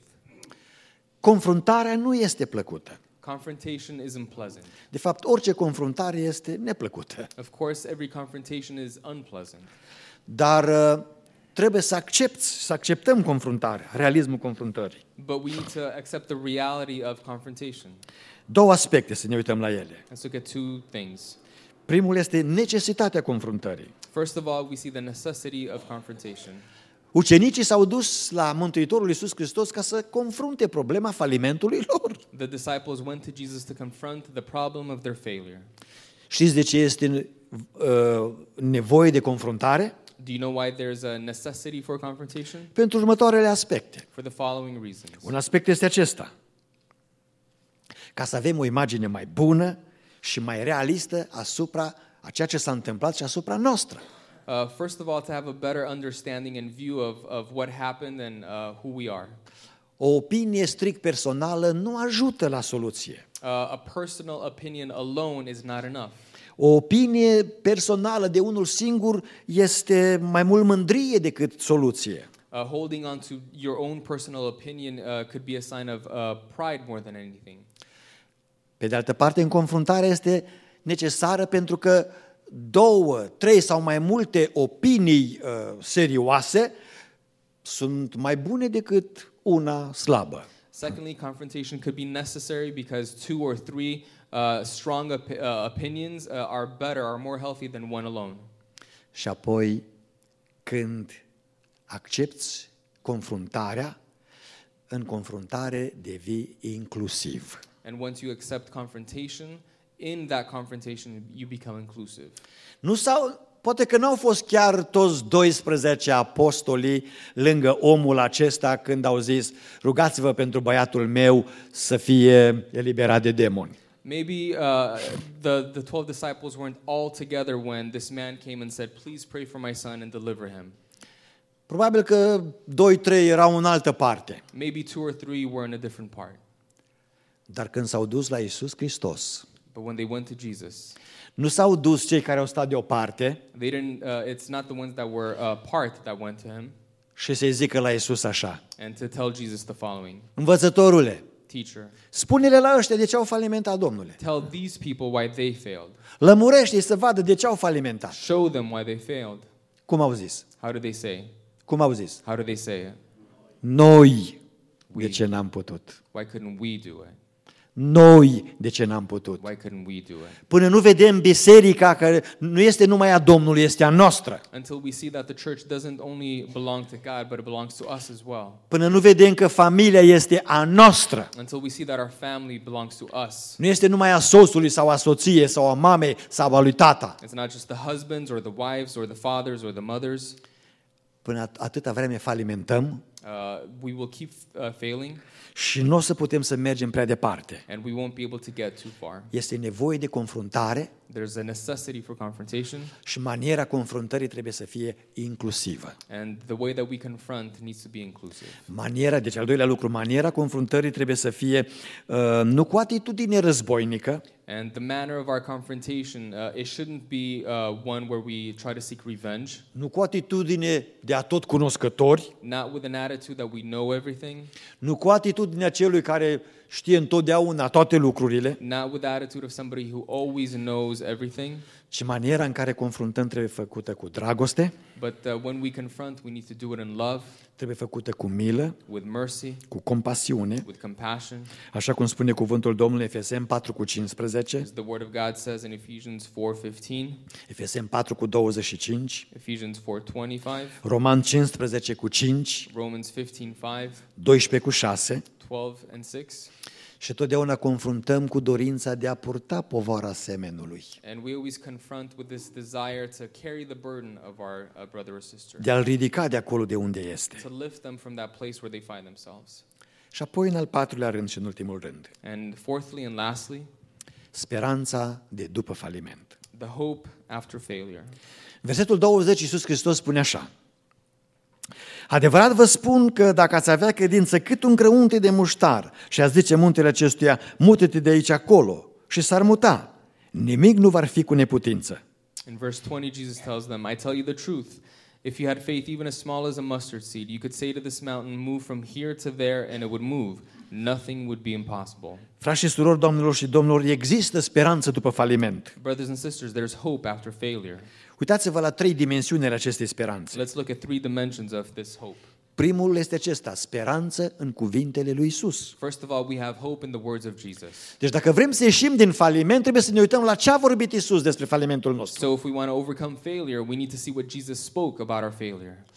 Confruntarea nu este plăcută. Confrontation isn't pleasant. De fapt, orice confruntare este neplăcută. Of course, every confrontation is unpleasant. Dar uh, trebuie să accepti, să acceptăm confruntarea, realismul confruntării. But we need to accept the reality of confrontation. Două aspecte să ne uităm la ele. Let's look at two things. Primul este necesitatea confruntării. First of all, we see the necessity of confrontation. Ucenicii s-au dus la Mântuitorul Iisus Hristos ca să confrunte problema falimentului lor. The disciples went to Jesus to confront the problem of their failure. Știți de ce este uh, nevoie de confruntare? Do you know why there's a necessity for confrontation? Pentru următoarele aspecte. For the following reasons. Un aspect este acesta. Ca să avem o imagine mai bună și mai realistă asupra a ceea ce s-a întâmplat și asupra noastră. Uh, first of all, to have a better understanding and view of, of what happened and uh, who we are. O opinie strict personală nu ajută la soluție. Uh, a personal opinion alone is not enough. O opinie personală de unul singur este mai mult mândrie decât soluție. Uh, holding on to your own personal opinion uh, could be a sign of uh, pride more than anything. Pe de altă parte, în confruntare este necesară pentru că două, trei sau mai multe opinii uh, serioase sunt mai bune decât una slabă. Secondly, confrontation could be necessary because two or three uh, strong op- uh, opinions uh, are better, are more healthy than one alone. Și apoi, când accepti confruntarea, în confruntare devii inclusiv. And once you accept confrontation, in that confrontation you become inclusive. Nu s-au, poate că n-au fost chiar toți doisprezece apostolii lângă omul acesta când au zis: rugați-vă pentru băiatul meu să fie eliberat de demoni. Maybe uh, the, the twelve disciples weren't all together when this man came and said, please pray for my son and deliver him. Probabil că doi, trei erau în altă parte. Maybe two or three were in a different part. Dar când s-au dus la Iisus Hristos, But when they went to Jesus, nu s-au dus cei care au stat deoparte they didn't. Uh, it's not the ones that were uh, apart that went to him și să-i zică la Iisus așa: and to tell Jesus the following: învățătorule, Teacher, spune-le la ăștia de ce au falimentat, Domnule. tell these people why they failed. Lămurește-i să vadă de ce au falimentat. Show them why they failed. Cum au zis? How do they say? Cum au zis? How do they say it? Noi de We. ce n-am putut? Why couldn't we do it? Noi de ce n-am putut? Why couldn't we do it? Până nu vedem biserica că nu este numai a Domnului, este a noastră. Until we see that the church doesn't only belong to God, but it belongs to us as well. Până nu vedem că familia este a noastră. Until we see that our family belongs to us. Nu este numai a soțului sau a soției sau a mamei sau a lui tata. It's not just the husbands or the wives or the fathers or the mothers. Până atâta vreme falimentăm Uh, we will keep uh, failing, și nu o să putem să mergem prea departe. and we won't be able to get too far. Este nevoie de confruntare There's a necessity for confrontation, și maniera confruntării trebuie să fie inclusivă. and the way that we confront needs to be inclusive. Maniera, deci al doilea lucru, maniera confruntării trebuie să fie uh, nu cu atitudine războinică, And the manner of our confrontation, uh, it shouldn't be uh, one where we try to seek revenge, nu cu atitudine de a tot cunoscători, not with an attitude that we know everything, nu cu atitudinea celui care știe întotdeauna toate lucrurile, not with the attitude of somebody who always knows everything, ci maniera în care confruntăm trebuie făcută cu dragoste, but uh, when we confront, we need to do it in love, trebuie făcută cu milă, with mercy, cu compasiune, with compassion, așa cum spune cuvântul Domnului Efeseni patru cu cincisprezece, as the Word of God says in Ephesians four fifteen, Efeseni patru cu douăzeci și cinci, Ephesians four twenty-five, Roman cincisprezece cu cinci, Romans fifteen five, doisprezece cu șase, twelve and six. și totdeauna confruntăm cu dorința de a purta povara semenului, And we always confront with this desire to carry the burden of our uh, brother or sister, de a-l ridica de acolo de unde este. to lift them from that place where they find themselves. Și apoi, în al patrulea rând și în ultimul rând, And fourthly and lastly, speranța de după faliment. the hope after failure. Versetul douăzeci, Iisus Hristos spune așa: adevărat vă spun că dacă ați avea credință cât un grăunte de muștar și ați zice muntele acestuia, mută-te de aici acolo, și s-ar muta, nimic nu va fi cu neputință. In verse twenty, Jesus tells them, I tell you the truth, If you had faith even as small as a mustard seed, you could say to this mountain, move from here to there, and it would move. Nothing would be impossible. Frați și surori, doamnelor și domnilor, există speranță după faliment. Brothers and sisters, there's hope after failure. Uitați-vă la trei dimensiuni ale acestei speranțe. Let's look at three dimensions of this hope. Primul este acesta, speranță în cuvintele lui Isus. First of all, we have hope in the words of Jesus. Deci dacă vrem să ieșim din faliment, trebuie să ne uităm la ce a vorbit Isus despre falimentul nostru. So if we want to overcome failure, we need to see what Jesus spoke about our failure.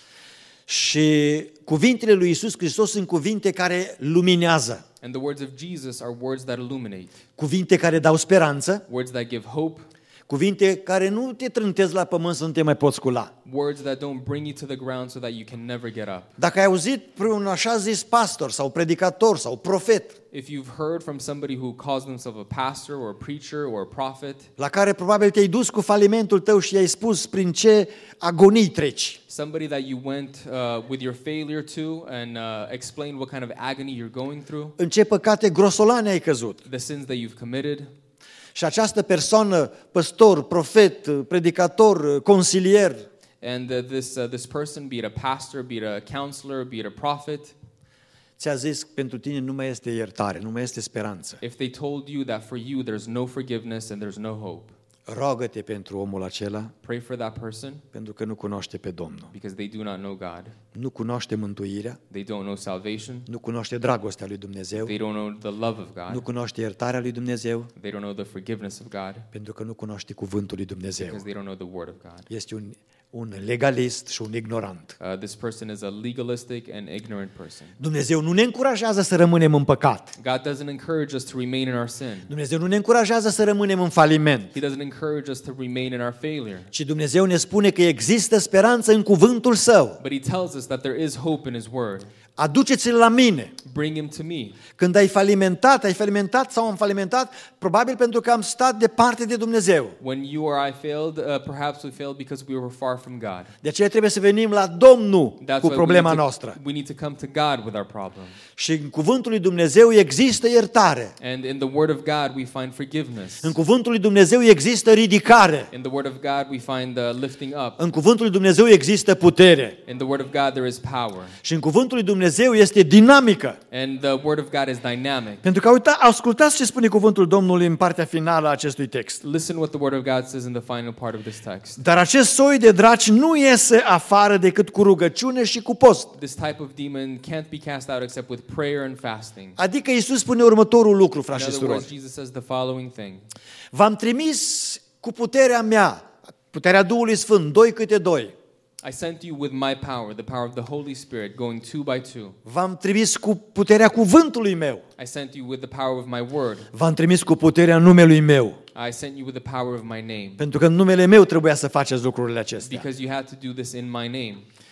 Și cuvintele lui Isus Hristos sunt cuvinte care luminează, And the words of Jesus are words that illuminate, cuvinte care dau speranță, words that give hope, cuvinte care nu te trântezi la pământ să nu te mai poți scula. words that don't bring you to the ground so that you can never get up. Dacă ai auzit pe un așa zis pastor sau predicator sau profet, If you've heard from somebody who calls themselves a pastor or a preacher or a prophet, la care probabil te-ai dus cu falimentul tău și i-ai spus prin ce agonii treci, somebody that you went uh, with your failure to and uh, explained what kind of agony you're going through, în ce păcate grosolane ai căzut. the sins that you've committed, Și această persoană, păstor, profet, predicator, consilier, and uh, this uh, this person, be it a pastor, be it a counselor, be it a prophet, ți-a zis pentru tine nu mai este iertare, nu mai este speranță. if they told you that for you there's no forgiveness and there's no hope, Roagă-te pentru omul acela, pray for that person pentru că nu cunoaște pe Domnul. because they do not know God. Nu cunoaște mântuirea, They don't know salvation. nu cunoaște dragostea lui Dumnezeu, They don't know the love of nu God. cunoaște iertarea lui Dumnezeu, They don't know the forgiveness of God pentru că nu cunoaște cuvântul lui Dumnezeu. because they don't know the word of God. Este un, un legalist și un ignorant. Uh, this person is a legalistic and ignorant person. Dumnezeu nu ne încurajează să rămânem în păcat. God doesn't encourage us to remain in our sin. Dumnezeu nu ne încurajează să rămânem în faliment. He doesn't encourage us to remain in our failure. Ci Dumnezeu ne spune că există speranță în cuvântul Său. But he tells us that there is hope in his word. Aduceți-l la mine. Bring him to me. Când ai falimentat, ai falimentat sau am falimentat, probabil pentru că am stat departe de Dumnezeu. When you or I failed, uh, perhaps we failed because we were far from God. De aceea trebuie să venim la Domnul That's cu why we problema need, to, noastră. we need to come to God with our problem. Și în cuvântul lui Dumnezeu există iertare. And in the word of God we find forgiveness. În cuvântul lui Dumnezeu există ridicare. In the word of God we find the lifting up. În cuvântul lui Dumnezeu există putere. In the word of God there is power. Și în cuvântul lui Dumnezeu este dinamică. And the word of God is dynamic. Pentru că uita, ascultați ce spune cuvântul Domnului în partea finală a acestui text. Listen what the word of God says in the final part of this text. Dar acest soi de draci nu iese afară decât cu rugăciune și cu post. This type of demon can't be cast out except with prayer and fasting. Adică Iisus spune următorul lucru, In frați și other words, surori. Jesus says the following thing. V-am trimis cu puterea mea, puterea Duhului Sfânt, doi câte doi. I sent you with my power, the power of the Holy Spirit, going two by two. V-am trimis cu puterea cuvântului meu. I sent you with the power of my word. V-am trimis cu puterea numelui meu. I sent you with the power of my name. Pentru că în numele meu trebuia să faceți lucrurile acestea. Because you had to do this in my name.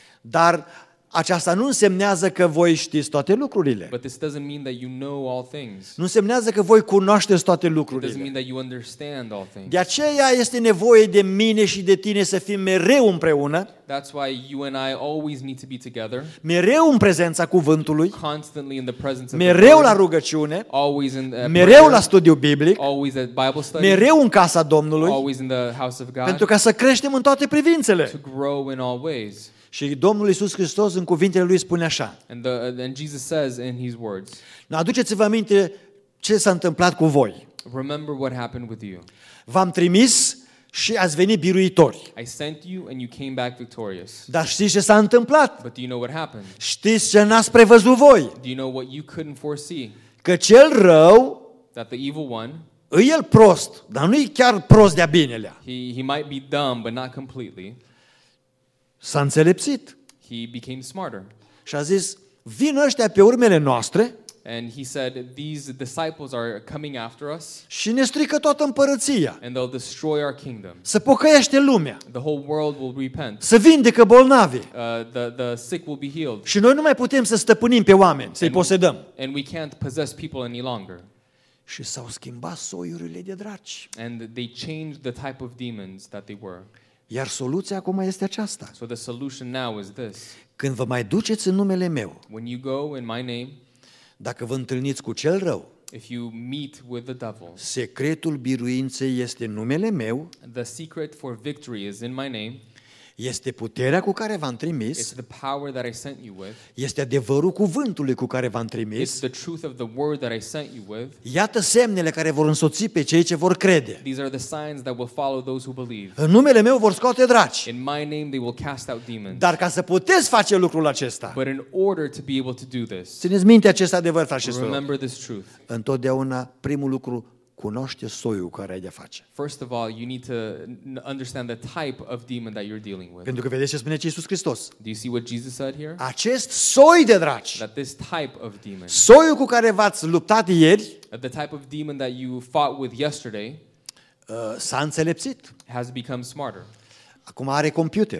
Dar aceasta nu însemnează că voi știți toate lucrurile. But this doesn't mean that you know all things. Nu însemnează că voi cunoașteți toate It doesn't lucrurile. mean that you understand all things. De aceea este nevoie de mine și de tine să fim mereu împreună, That's why you and I always need to be together, mereu în prezența cuvântului, constantly in the presence of the mereu la Word, rugăciune, always in uh, mereu prayer, la studiu biblic, always at Bible study, mereu în casa Domnului, always in the house of God, pentru ca să creștem în toate privințele. to grow in all ways. Și Domnul Iisus Hristos în cuvintele Lui spune așa. And, the, and Jesus says in his words, Aduceți-vă aminte ce s-a întâmplat cu voi. remember what happened with you. V-am trimis și ați venit biruitori. I sent you and you came back victorious. Dar știți ce s-a întâmplat? But do you know what happened? Știți ce n-ați prevăzut voi? Do you know what you couldn't foresee? Că cel rău That the evil one, e el prost, dar nu e chiar prost de-a binelea. he, he might be dumb, but not completely. S-a înțelepțit He became smarter. și a zis, vin ăștia pe urmele noastre And he said, these disciples are coming after us, și ne strică toată împărăția. and they'll destroy our kingdom. Să pocăiește lumea, The whole world will repent. să vindecă bolnavi. Uh, the, the sick will be healed. Și noi nu mai putem să stăpânim pe oameni, să-i posedăm. And we can't possess people any longer. Și s-au schimbat soiurile de draci. And they changed the type of demons that they were. Iar soluția acum este aceasta. So the solution now is this. Când vă mai duceți în numele meu, When you go in my name, dacă vă întâlniți cu cel rău, if you meet with the devil, secretul biruinței este numele meu, the secret for victory is in my name. Este puterea cu care v-am trimis, It's the power that I sent you with. este adevărul cuvântului cu care v-am It's trimis. the truth of the word that I sent you with. Iată semnele care vor însoți pe cei ce vor crede. These are the signs that will follow those who believe. În numele meu vor scoate draci. In my name they will cast out demons. Dar ca să puteți face lucrul acesta, But in order to be able to do this, țineți minte acest adevăr, frați și surori. remember this truth. Întotdeauna primul lucru, cunoaște soiul cu care ai de face. First of all, you need to n- understand the type of demon that you're dealing with. Pentru că vedeți ce spune Iisus Hristos. Do you see what Jesus said here? Acest soi de draci, That this type of demon, soiul cu care v-ați luptat ieri, the type of demon that you fought with yesterday, uh, s-a înțelepțit. has become smarter. Acum are computer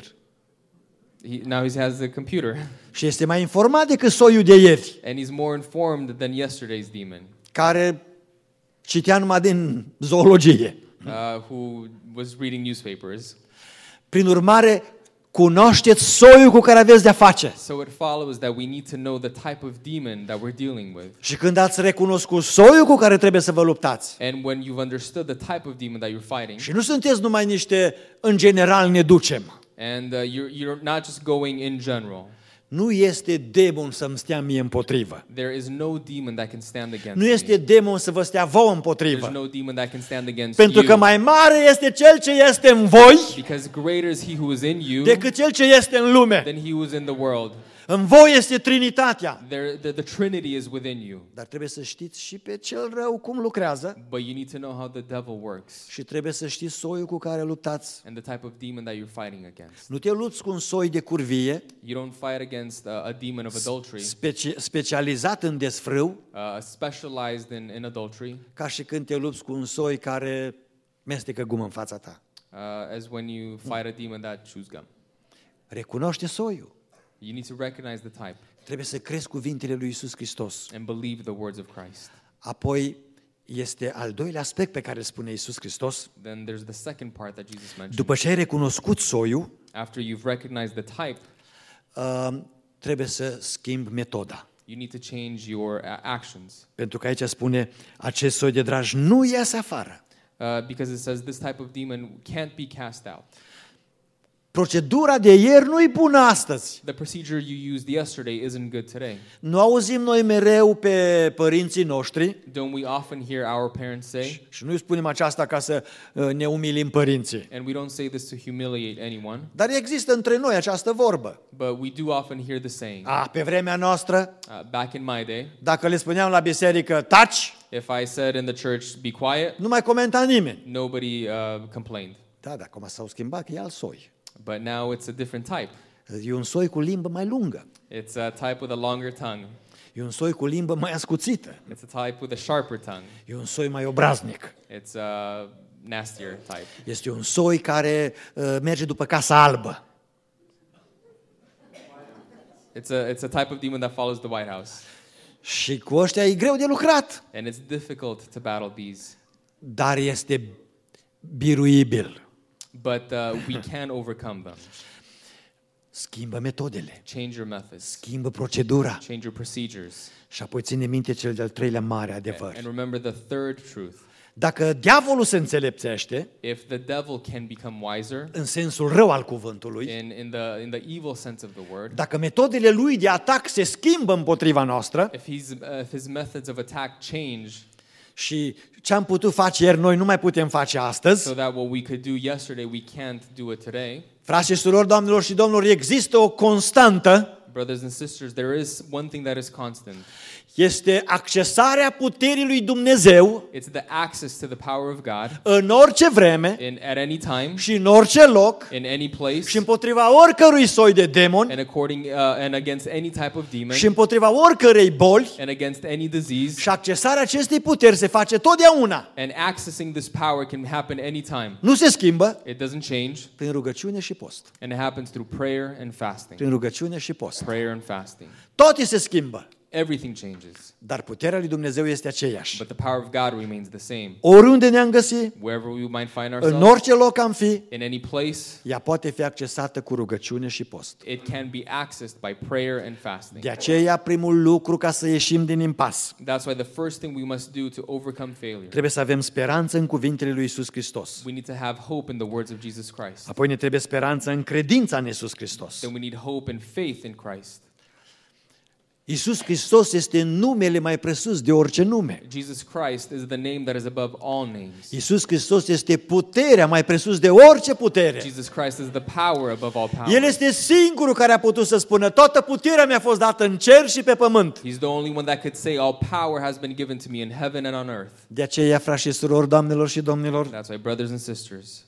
He, now he has a computer, și este mai informat decât soiul de ieri, and he's more informed than yesterday's demon, care citea numai din zoologie. uh, who was reading newspapers. Prin urmare, cunoașteți soiul cu care aveți de-a face. So it follows that we need to know the type of demon that we're dealing with. Și când ați recunoscut soiul cu care trebuie să vă luptați, And when you've understood the type of demon that you're fighting, și nu sunteți numai niște, în general, ne ducem. and uh, you're, you're not just going in general, Nu este demon să-mi stea mie împotrivă. there is no demon that can stand against Nu este me. demon să vă stea vouă There's împotrivă. no demon that can stand against Pentru că you. mai mare este cel ce este în voi Because greater is he who is in you decât cel ce este în lume. than he who is in the world. În voi este Trinitatea. There, the, the Trinity is within you. Dar trebuie să știți și pe cel rău cum lucrează But you need to know how the devil works și trebuie să știți soiul cu care luptați. and the type of demon that you're fighting against. Nu te lupți cu un soi de curvie You don't fight against uh, a demon of adultery, speci- specializat în desfrâu, uh, specialized in, in adultery, ca și când te lupți cu un soi care mestecă gumă în fața ta. uh, as when you fight a demon that chews gum. Recunoaște soiul. You need to recognize the type Trebuie să crezi cuvintele lui Iisus Hristos. and believe the words of Christ. Apoi este al doilea aspect pe care îl spune Iisus Hristos. Then there's the second part that Jesus mentioned. După ce ai recunoscut soiul, After you've recognized the type, uh, trebuie să schimbi metoda. you need to change your uh, actions. Pentru că aici spune, acest soi de dragi nu iese afară. Uh, because it says this type of demon can't be cast out. Procedura de ieri nu-i bună astăzi. The procedure you used yesterday isn't good today. Nu auzim noi mereu pe părinții noștri Don't we often hear our parents say, și nu spunem aceasta ca să uh, ne umilim părinții. and we don't say this to humiliate anyone, Dar există între noi această vorbă. but we do often hear the saying. A, pe vremea noastră, Uh, back in my day, dacă le spuneam la biserică, taci, if I said in the church, be quiet, nu mai comenta nimeni. nobody uh, complained. Da, dar acum s-au schimbat, că e alt soi. But now it's a different type. E un soi cu limbă mai lungă. It's a type with a longer tongue. E un soi cu limbă mai ascuțită. It's a type with a sharper tongue. E un soi mai obraznic. It's a nastier type. Este un soi care uh, merge după Casa Albă. It's a, it's a type of demon that follows the White House. Și cu ăștia e greu de lucrat. And it's difficult to battle these. Dar este biruibil. But uh, we can overcome them. Schimbă metodele. Change your methods. Schimbă procedura. Change your procedures. Și apoi ține minte cel de-al treilea mare And adevăr. remember the third truth. Dacă diavolul se înțelepțește, If the devil can become wiser, în sensul rău al cuvântului, in, in, the, in the evil sense of the word, dacă metodele lui de atac se schimbă împotriva noastră if, he's, uh, if his methods of attack change și ce am putut face ieri noi nu mai putem face astăzi, so that what we could do yesterday, we can't do it today, frați și surori, doamnelor și domnilor, există o constantă, brothers and sisters, there is one thing that is constant. este accesarea puterii lui Dumnezeu It's the access to the power of God în orice vreme in, at any time, și în orice loc in any place, și împotriva oricărui soi de demoni and according uh, and against any type of demon, și împotriva oricărei boli, and against any disease. și accesarea acestei puteri se face totdeauna. And accessing this power can happen anytime. Nu se schimbă It doesn't change, prin rugăciune și post. and it happens through prayer and fasting. Prin rugăciune și post. Prayer and fasting. Toate se schimbă. everything changes. Dar puterea lui Dumnezeu este aceeași. But the power of God remains the same. Oriunde ne-am găsit, Wherever we might find în ourselves, orice loc am fi, in any place, ea poate fi accesată cu rugăciune și post. it can be accessed by prayer and fasting. De aceea, primul lucru ca să ieșim din impas, That's why the first thing we must do to overcome failure, trebuie să avem speranță în cuvintele lui Iisus Hristos. we need to have hope in the words of Jesus Christ. Apoi ne trebuie speranță în credința în Iisus Hristos. Then we need hope and faith in Christ. Iisus Hristos este numele mai presus de orice nume. Jesus Christ is the name that is above all names. Iisus Hristos este puterea mai presus de orice putere. Jesus Christ is the power above all power. El este singurul care a putut să spună: toată puterea mi-a fost dată în cer și pe pământ. He's the only one that could say all power has been given to me in heaven and on earth. De aceea, frați și surori, doamnelor și domnilor, That's why, brothers and sisters,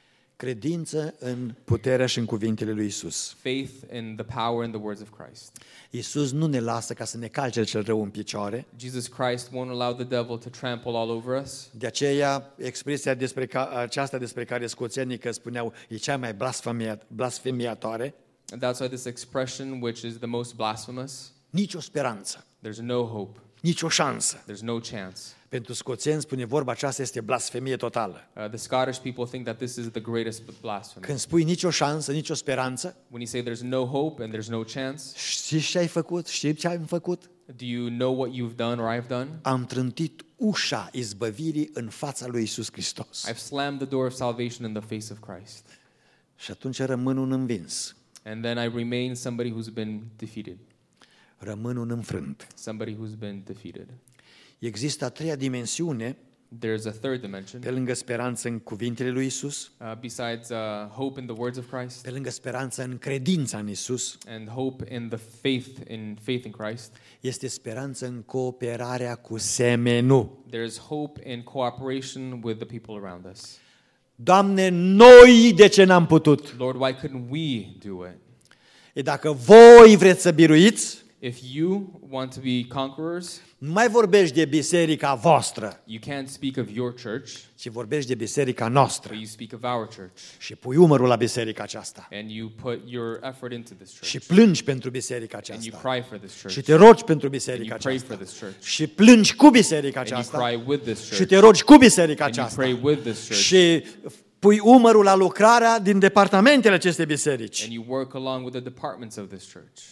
credință în puterea și în cuvintele lui Iisus. faith in the power and the words of Christ. Iisus nu ne lasă ca să ne calce cel rău în picioare. Jesus Christ won't allow the devil to trample all over us. De aceea, expresia despre ca, aceasta despre care scoțenii că spuneau e cea mai blasfemia- blasfemiatoare, And that's why this expression, which is the most blasphemous, nicio speranță, there's no hope, nicio șansă. there's no chance. Pentru scoțeni, spune vorba aceasta, este blasfemie totală. Uh, the Scottish people think that this is the greatest blasphemy. Când spui nicio șansă, nicio speranță, When you say there's no hope and there's no chance, știi ce ai făcut? Știi ce am făcut? do you know what you've done or I've done? Am trântit ușa izbăvirii în fața lui Iisus Hristos. I've slammed the door of salvation in the face of Christ. Și atunci rămân un învins, And then I remain somebody who's been defeated. rămân un înfrânt. Somebody who's been defeated. Există a treia dimensiune, There's a third dimension. pe lângă speranță în cuvintele lui Iisus, Uh, besides uh, hope in the words of Christ pe lângă speranță în credința în Iisus, and hope in the faith in faith in Christ, este speranță în cooperarea cu semenul. there is hope in cooperation with the people around us. Doamne, noi de ce n-am putut? Lord, why couldn't we do it? E dacă voi vreți să biruiți, If you want to be conquerors, nu mai vorbești de biserica voastră, you can't speak of your church, ci vorbești de biserica noastră. but you speak of our church. Și pui umărul la biserica aceasta. And you put your effort into this Și church. plângi pentru biserica And you aceasta. cry for this Și church. te rogi pentru And biserica you pray aceasta. for this church. Și plângi cu biserica And you aceasta. cry with this Și church. te rogi cu biserica And you aceasta. pray with this church. Și pui umărul la lucrarea din departamentele acestei biserici. And you work along with the departments of this church.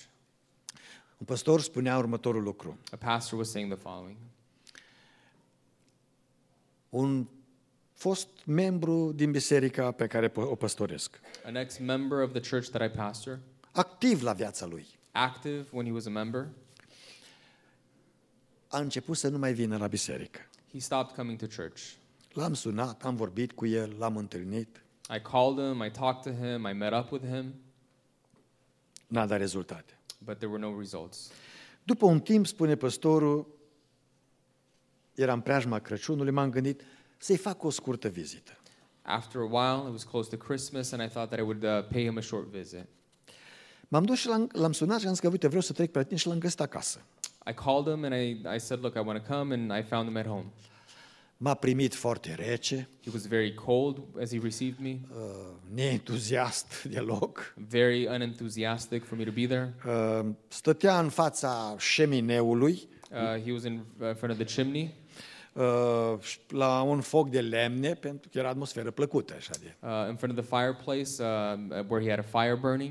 Un păstor spunea următorul lucru. A pastor was saying the following. Un fost membru din biserica pe care o păstoresc, An ex-member of the church that I pastor, activ la viața lui, active when he was a member, a început să nu mai vină la biserică. he stopped coming to church. L-am sunat, am vorbit cu el, l-am întâlnit, I called him, I talked to him, I met up with him, n-a dat rezultate. but there were no results. După un timp, spune păstorul, era în preajma Crăciunului, m-am gândit să-i fac o scurtă vizită. After a while, it was close to Christmas, and I thought that I would uh, pay him a short visit. M-am dus și l-am, l-am sunat și am zis că, uite, vreau să trec pe la tine și l-am găsit acasă. I called him and I, I said, look, I want to come, and I found him at home. M-a primit foarte rece, He was very cold as he received me, uh, neentuziast deloc. very unenthusiastic for me to be there. Uh, stătea în fața șemineului, Uh, he was in uh, front of the chimney, uh, la un foc de lemne, pentru că era atmosferă plăcută. Așa de. uh, in front of the fireplace uh, where he had a fire burning.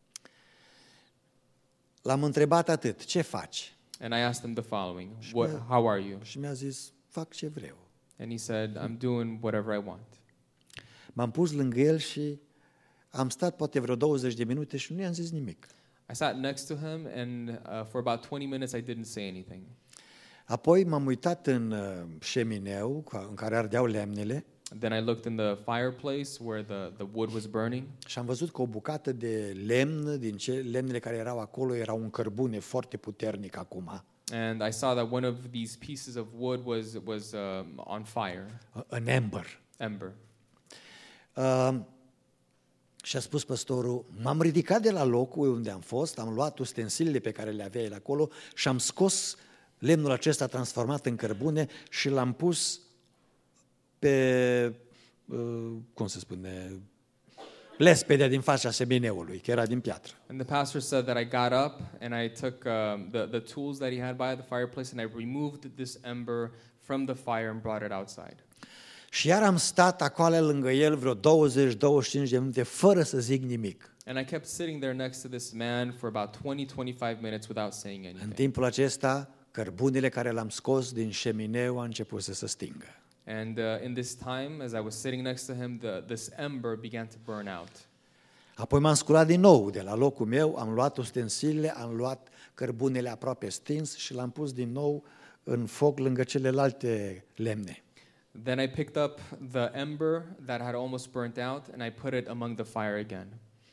L-am întrebat atât, ce faci? And I asked him the following, what, how are you? Și mi-a zis, fac ce vreau. And he said, I'm doing whatever I want. M-am pus lângă el și am stat poate vreo douăzeci de minute și nu i-am zis nimic. I sat next to him, and uh, for about twenty minutes, I didn't say anything. Apoi m-am uitat în uh, șemineu în care ardeau lemnele Then I looked in the fireplace where the, the wood was burning, și am văzut că o bucată de lemn, din ce lemnele care erau acolo, era un cărbune foarte puternic acum, and I saw that one of these pieces of wood was, was um, on fire, în ember. ember. Uh, și a spus păstorul, m-am ridicat de la locul unde am fost, am luat ustensilele pe care le avea el acolo și am scos lemnul acesta transformat în cărbune și l-am pus pe, uh, cum se spune, lespedea din fața semineului, că era din piatră. And the pastor said that I got up and I took um, the, the tools that he had by the fireplace and I removed this ember from the fire and brought it outside. Și iar am stat acolo lângă el vreo douăzeci douăzeci și cinci de minute fără să zic nimic. And I kept sitting there next to this man for about twenty to twenty-five minutes without saying În anything. timpul acesta, cărbunele care l-am scos din șemineu a început să se stingă. And uh, in this time, as I was sitting next to him, the, this ember began to burn out. Apoi m-am sculat din nou de la locul meu, am luat ustensilele, am luat cărbunele aproape stins și l-am pus din nou în foc lângă celelalte lemne. Then I picked up the ember that had almost burnt out and I put it among the fire again.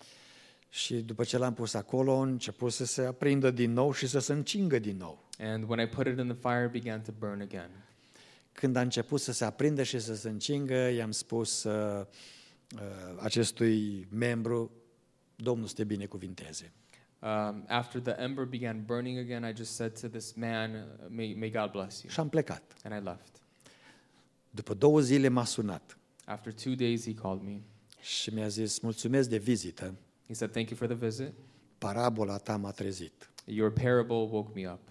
Și după ce l-am pus acolo, a început să se aprindă din nou și să se încingă din nou. And when I put it in the fire, it began to burn again. Când a început să se aprindă și să se încingă, i-am spus uh, uh, acestui membru, Domnul să te binecuvinteze. Um, after the ember began burning again, I just said to this man, uh, may, may God bless you. Și am plecat. And I left. După două zile m-a sunat After two days, he called me. și mi-a zis, mulțumesc de vizită, He said, thank you for the visit. parabola ta m-a trezit. Your parable woke me up.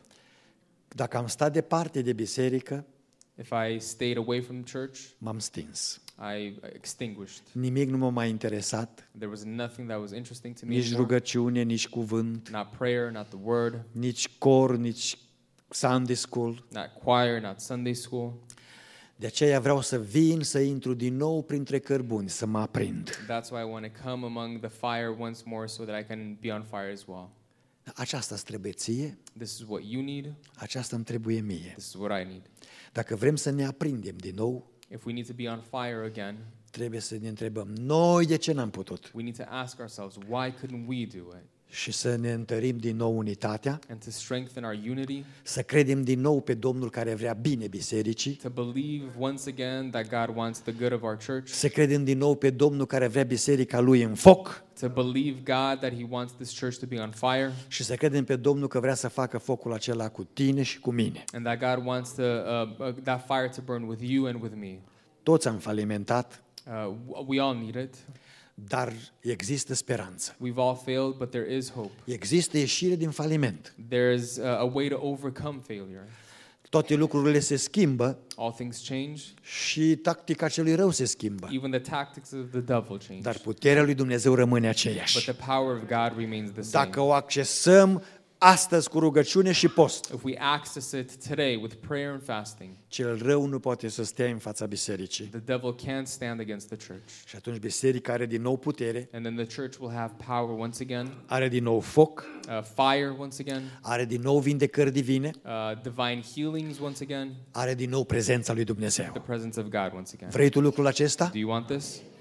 Dacă am stat departe de biserică, If I stayed away from church, m-am stins. I extinguished. Nimic nu m-a mai interesat, There was nothing that was interesting to me nici anymore. rugăciune, nici cuvânt, Not prayer, not the word, nici cor, nici Sunday school. not choir, not Sunday school. De aceea vreau să vin, să intru din nou printre cărbuni, să mă aprind. That's why I want to come among the fire once more so that I can be on fire as well. Aceasta îți trebuie ție, This is what you need. aceasta îmi trebuie mie. This is what I need. Dacă vrem să ne aprindem din nou, If we need to be on fire again, trebuie să ne întrebăm noi de ce n-am putut we need to ask ourselves, why couldn't we do it? și să ne întărim din nou unitatea, And to strengthen our unity, să credem din nou pe Domnul care vrea bine bisericii, to believe once again that God wants the good of our church, să credem din nou pe Domnul care vrea biserica lui în foc to believe God that He wants this church to be on fire, și să credem pe Domnul că vrea să facă focul acela cu tine și cu mine. and that God wants to, uh, uh, that fire to burn with you and with me. Toți am falimentat, Uh, we all need it. dar există speranță. We've all failed, but there is hope. Există ieșire din faliment. There's uh, a way to overcome failure. Toate lucrurile se schimbă All things change, și tactica celui rău se schimbă. even the tactics of the devil change. Dar puterea lui Dumnezeu rămâne But aceeași. the power of God remains the same. Dacă o accesăm astăzi cu rugăciune și post, If we access it today with prayer and fasting, cel rău nu poate să stea în fața bisericii. the devil can't stand against the church. Și atunci biserica are din nou putere, And then the church will have power once again, are din nou foc, uh, fire once again, are din nou vindecări divine, uh, divine healings once again, are din nou prezența lui the Dumnezeu. presence of God once again. Vrei tu lucrul acesta? Do you want this?